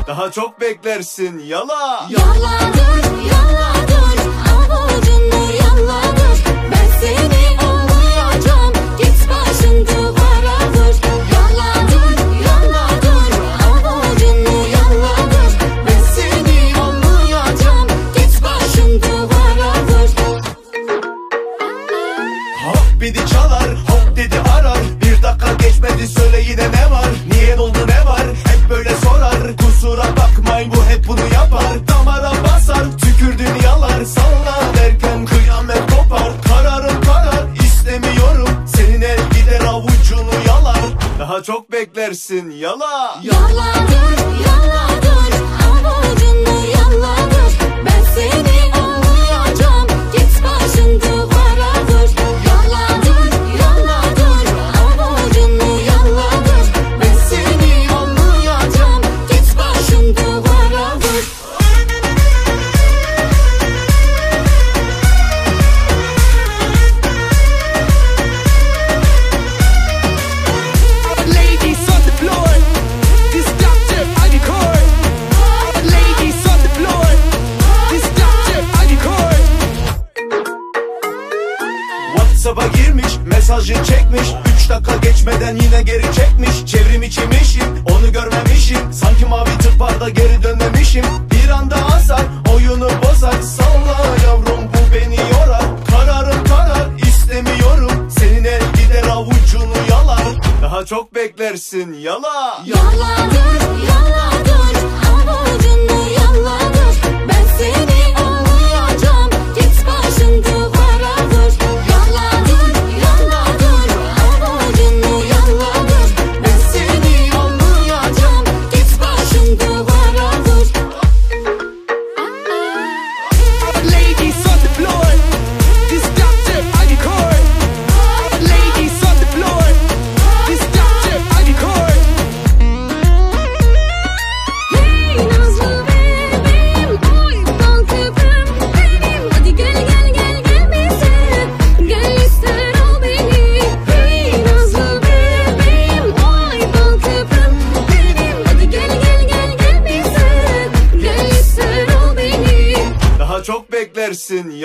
Daha çok beklersin yala. Yalla dur, yalla dur, avucunu yalla dur. Ben seni anlayacağım, git başın duvara vur. Yalla dur, avucunu yalla dur. Ben seni anlayacağım, git başın duvara vur. Hop dedi çalar, hop dedi arar. Bir dakika geçmedi söyle yine ne var? Niye oldu ne var? Hep böyle sorar. Kusura bakmayın bu hep bunu yapar. Damara basar, tükürdün yalar. Salla derken kıyamet kopar. Kararım karar, istemiyorum. Senin el gider avucunu yalar. Daha çok beklersin yala. Yalla dur, avucunu yalla dur. Ben seni anlayacağım, git başın duvara vur. Yalla dur, avucunu yalla dur. Ben seni anlayacağım, git başın duvara vur. Ladies on the floor, this doctor I record. Ladies on the floor, this doctor I record. WhatsApp'a girmiş, mesajı çekmiş. 3 dakika geçmeden yine geri çekmiş. Çevrim içimişim, onu görmemişim. Sanki mavi tıklarda geri dönmemişim. Bir anda asar, oyunu bozar. Salla yavrum bu beni yorar. Kararım karar, istemiyorum. Senin el gider avucunu yalar. Daha çok beklersin yala. Yalla dur, avucunu yalla dur. Ben seni anlayacağım, git başın duvara vur. Yalla dur, avucunu yalla dur. Ben seni anlayacağım, git başın duvara vur. Ladies on the floor, this doctor I record. Ladies on the floor, this doctor I record. Hey nazlı bebeğim, oy bal köpüğüm benim. Hadi gel bize, gel ister ol beni. Hey nazlı bebeğim, oy bal köpüğüm benim. Hadi gel bize, gel ister ol beni. Daha çok beklersin